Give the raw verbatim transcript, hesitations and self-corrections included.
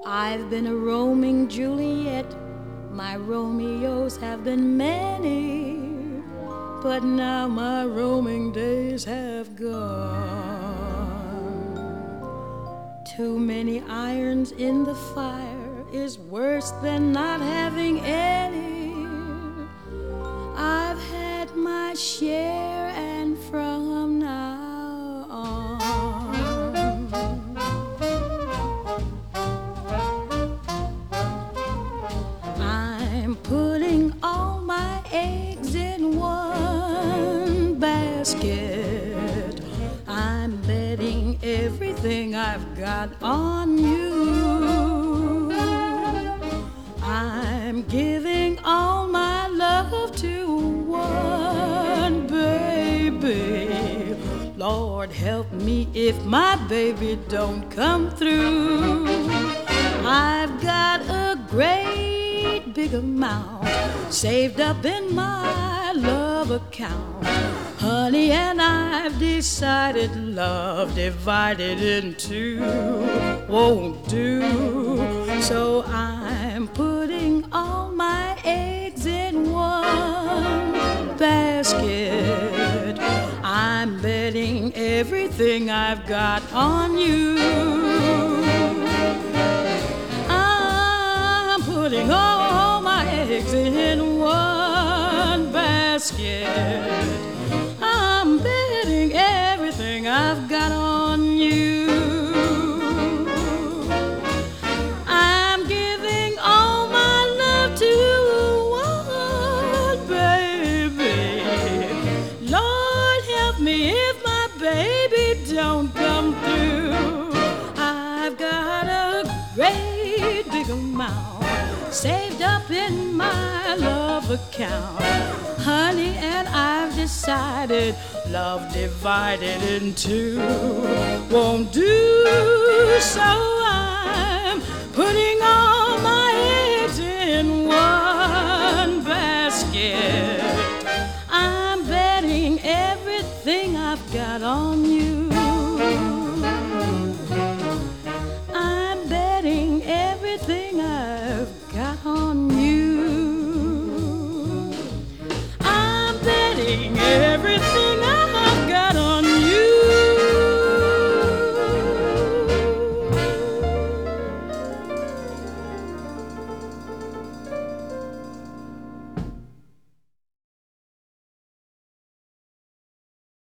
I've been a roaming Juliet, my Romeos have been many, but now my roaming days have gone. Too many irons in the fire is worse than not having any. I've had my share, and from now on I'm putting all my eggs in one basket. I'm betting everything I've got on you. I'm giving all my love to one baby. Lord help me if my baby don't come through. I've got a great big amount saved up in my love account, honey, and I've decided love divided in two won't do. So I'm putting all my eggs in one basket. I'm betting everything I've got on you. I'm putting all my eggs in one basket. I'm betting everything I've got on you. I'm giving all my love to one baby. Lord help me if my baby don't come through. I've got a great big amount saved up in my love account, honey, and I've decided love divided in two won't do. So I'm putting all my eggs in one basket. I'm betting everything I've got on you.